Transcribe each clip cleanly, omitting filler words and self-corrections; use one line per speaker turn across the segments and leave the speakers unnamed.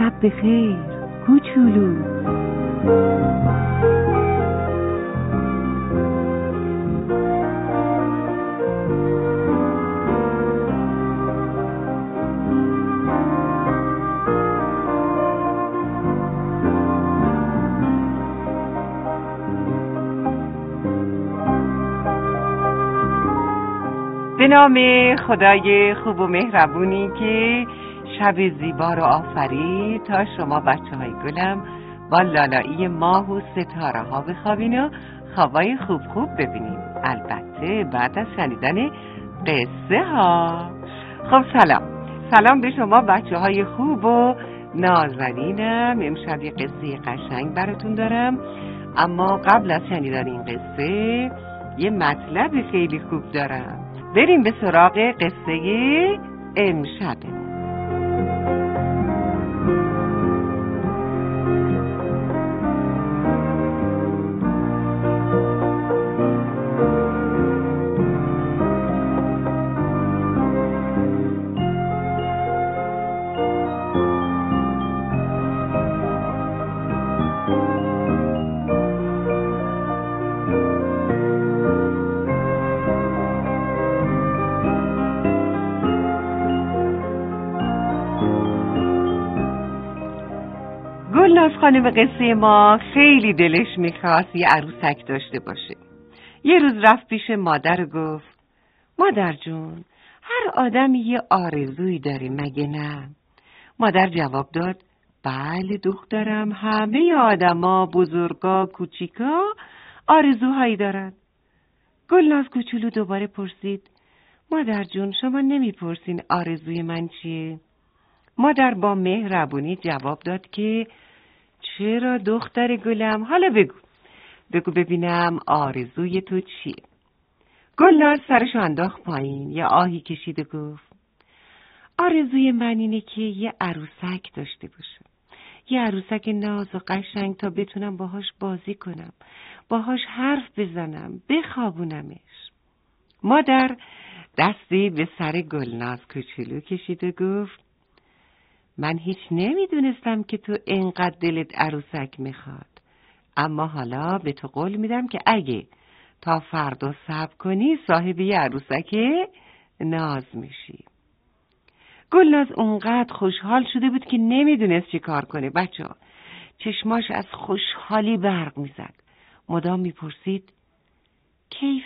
شب بخیر کوچولو.
به نام خدای خوب و مهربونی که شب زیبا رو آفرید تا شما بچه‌های گلم با لالایی ماه و ستاره ها بخوابین و خوابای خوب ببینیم، البته بعد از شنیدن قصه ها. خب سلام به شما بچه‌های خوب و نازنینم. امشب یه قصه قشنگ براتون دارم، اما قبل از شنیدن این قصه یه مطلب خیلی خوب دارم. بریم به سراغ قصه امشب. گلناز خانم قصه ما خیلی دلش میخواست یه عروسک داشته باشه. یه روز رفت پیش مادر و گفت: مادر جون، هر آدمی یه آرزویی داره مگه نه؟ مادر جواب داد: بله دخترم، همه آدما، بزرگا، کوچیکا آرزوهایی دارن. گلناز کوچولو دوباره پرسید: مادر جون، شما نمیپرسین آرزوی من چیه؟ مادر با مهربونی جواب داد که چرا دختر گلم، حالا بگو ببینم آرزوی تو چیه؟ گلناز سرشو انداخت پایین، یه آهی کشید و گفت: آرزوی من اینه که یه عروسک داشته باشم، یه عروسک ناز و قشنگ تا بتونم باهاش بازی کنم، باهاش حرف بزنم، بخوابونمش. مادر دستی به سر گلناز کوچولو کشید و گفت: من هیچ نمیدونستم که تو اینقدر دلت عروسک میخواد، اما حالا به تو قول میدم که اگه تا فردا صبر کنی صاحب یه عروسک ناز میشی. گلناز اونقدر خوشحال شده بود که نمیدونست چی کار کنه. بچه‌ها چشماش از خوشحالی برق میزد، مدام میپرسید: کی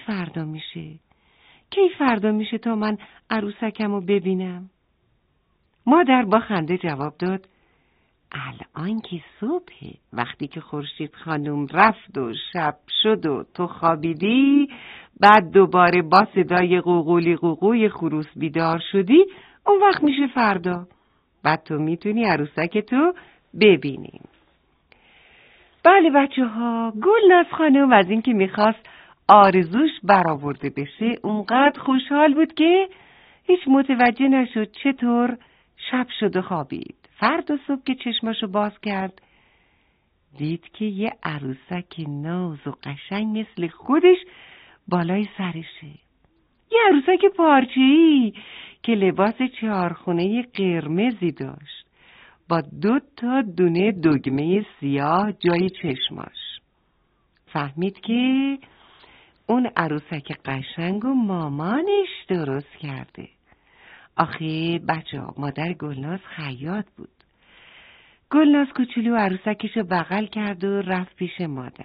فردا میشه تا من عروسکمو ببینم؟ مادر با خنده جواب داد: الان که صبحه، وقتی که خورشید خانم رفت و شب شد و تو خوابیدی، بعد دوباره با صدای قوقولی قوقوی خروس بیدار شدی، اون وقت میشه فردا، بعد تو میتونی عروسک تو ببینی. بله بچه ها، گلناز خانم از این که میخواست آرزوش برآورده بشه اونقدر خوشحال بود که هیچ متوجه نشد چطور شب شد و خوابید. فردا صبح که چشماشو باز کرد دید که یه عروسک ناز و قشنگ مثل خودش بالای سرشه. یه عروسک پارچه‌ای که لباس چهارخونه قرمزی داشت با 2 دونه دگمه سیاه جای چشماش. فهمید که اون عروسک قشنگ و مامانش درست کرده. آخه بچه‌ها مادر گلناز خیاط بود. گلناز کوچولو عروسکشو بغل کرد و رفت پیش مادر.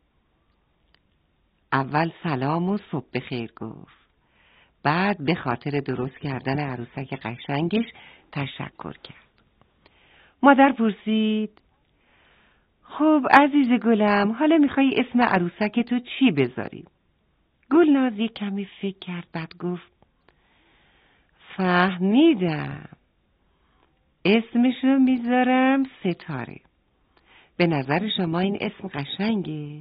اول سلام و صبح بخیر گفت، بعد به خاطر درست کردن عروسک قشنگش تشکر کرد. مادر پرسید: خب عزیز گلم، حالا میخوای اسم عروسک تو چی بذاری؟ گلناز یک کمی فکر کرد، بعد گفت: فهمیدم، اسمشو میذارم ستاره. به نظر شما این اسم قشنگه؟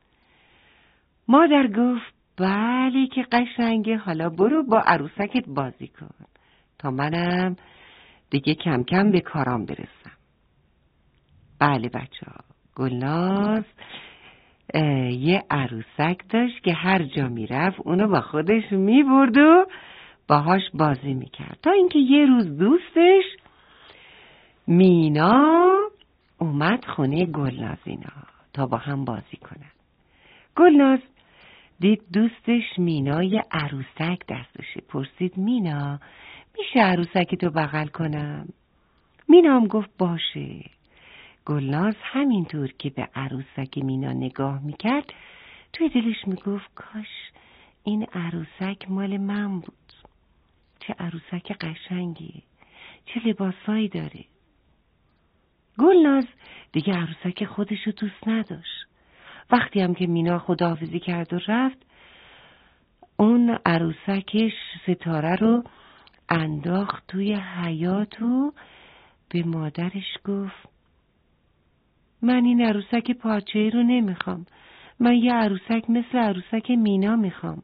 مادر گفت: بله که قشنگه، حالا برو با عروسکت بازی کن تا منم دیگه کم کم به کارام برسم. بله بچه ها، گلناز یه عروسک داشت که هر جا میرفت اونو با خودش میبرد و باهاش بازی میکرد، تا اینکه یه روز دوستش مینا اومد خونه گلناز اینا تا با هم بازی کنن. گلناز دید دوستش مینا یه عروسک دستشه. پرسید مینا میشه عروسکی تو بغل کنم؟ مینا هم گفت باشه. گلناز همینطور که به عروسک مینا نگاه میکرد توی دلش میگفت کاش این عروسک مال من بود. چه عروسک قشنگی، چه لباسایی داره. گلناز دیگه عروسک خودشو دوست نداشت. وقتی هم که مینا خداحافظی کرد و رفت، اون عروسکش ستاره رو انداخت توی حیاط و به مادرش گفت من این عروسک پارچه‌ای رو نمیخوام. من یه عروسک مثل عروسک مینا میخوام.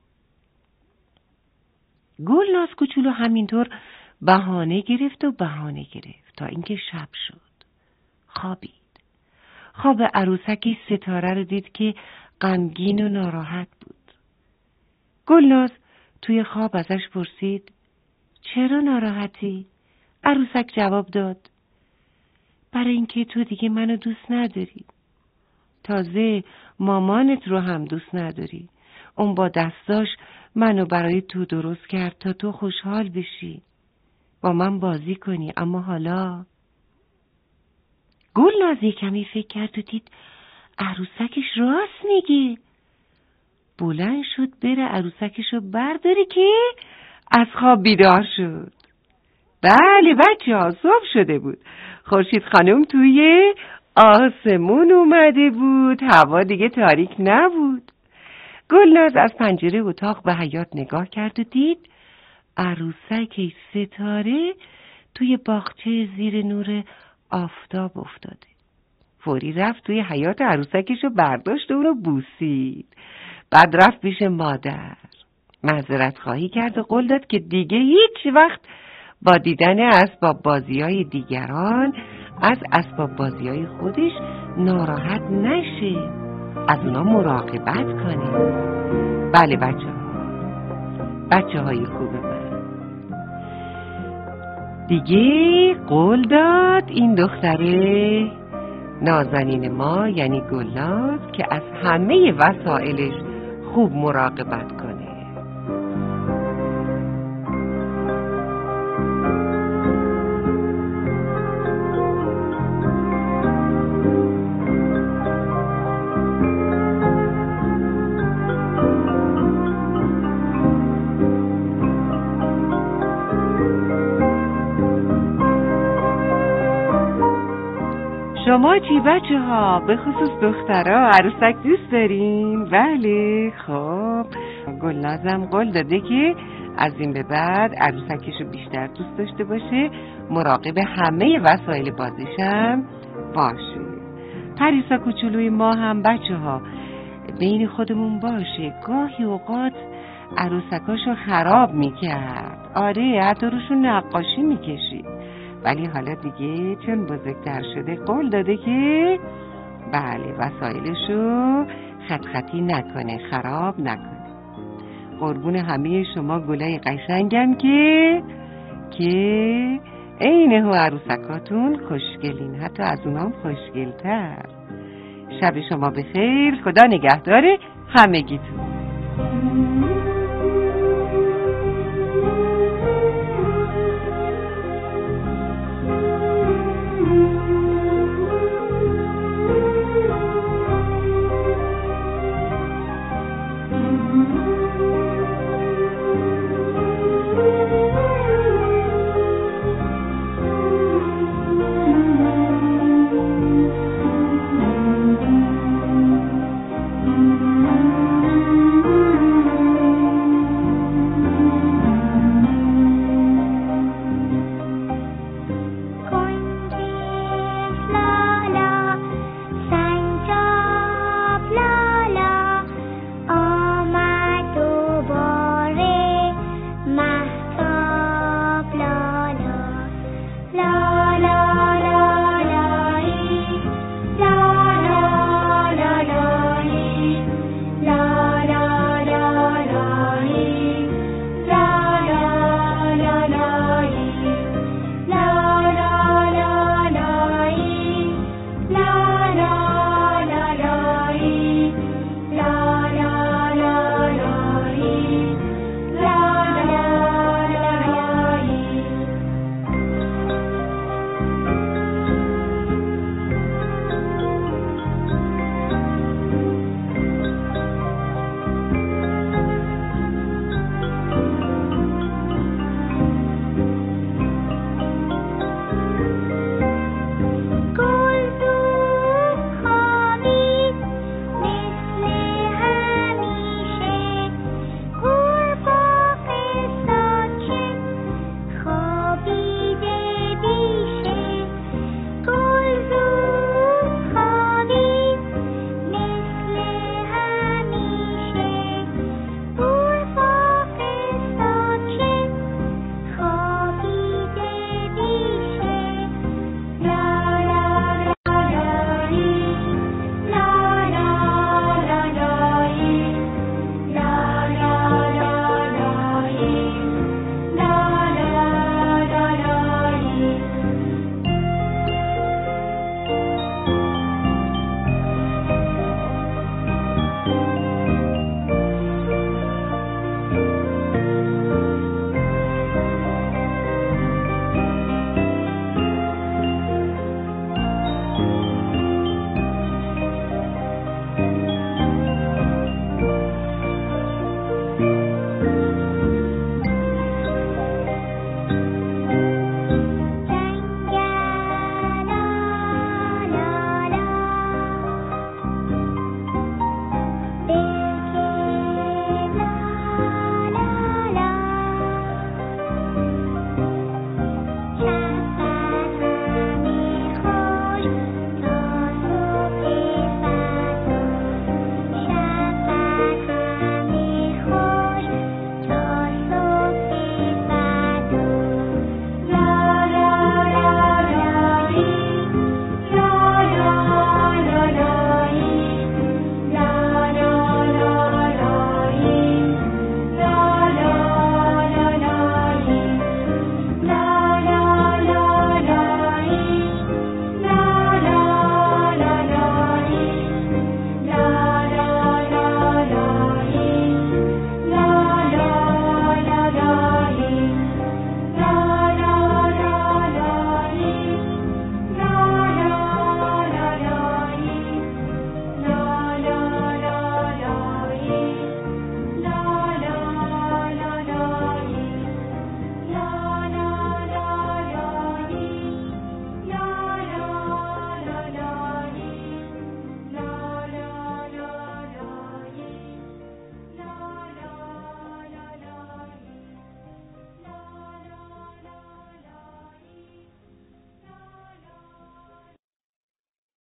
گلناز کوچولو همینطور بهانه گرفت تا اینکه شب شد. خوابید. خواب عروسکی ستاره رو دید که غمگین و ناراحت بود. گلناز توی خواب ازش پرسید چرا ناراحتی؟ عروسک جواب داد برای اینکه تو دیگه منو دوست نداری. تازه مامانت رو هم دوست نداری. اون با دستاش منو برای تو درست کرد تا تو خوشحال بشی، با من بازی کنی، اما حالا... گلناز یه کمی فکر کرد و دید عروسکش راست میگه. بلند شد بره عروسکشو برداره که از خواب بیدار شد. بله بچه‌ها، صبح شده بود. خورشید خانم توی آسمون اومده بود. هوا دیگه تاریک نبود. گلناز از پنجره اتاق به حیاط نگاه کرد و دید عروسک ستاره توی باغچه زیر نور آفتاب افتاده. فوری رفت توی حیاط عروسکشو برداشت و اونو بوسید. بعد رفت پیش مادر. معذرت خواهی کرد و قول داد که دیگه هیچ وقت با دیدن اسباب بازی‌های دیگران از اسباب بازی‌های خودش ناراحت نشه، از اونا مراقبت کنه. بله بچه‌های خوب من، دیگه قول داد این دختره نازنین ما یعنی گلناز که از همه وسایلش خوب مراقبت کنه. شما چی بچه‌ها؟ به خصوص دخترها عروسک دوست دارین؟ بله. خب گلنازم قول داده که از این به بعد عروسکشو بیشتر دوست داشته باشه، مراقب همه وسایل بازیشم باشه. پریسا کوچولوی ما هم بچه‌ها بین خودمون باشه، گاهی اوقات عروسکاشو خراب میکرد. آره، حتی روشون نقاشی میکشید. ولی حالا دیگه چون بزرگتر شده قول داده که بله وسایلشو خط خطی نکنه، خراب نکنه. قربون همه شما گلای قشنگم که عین هو عروسکاتون خوشگلین، حتی از اونام خوشگلتر. شب شما بخیر، خدا نگهدار همگیتون.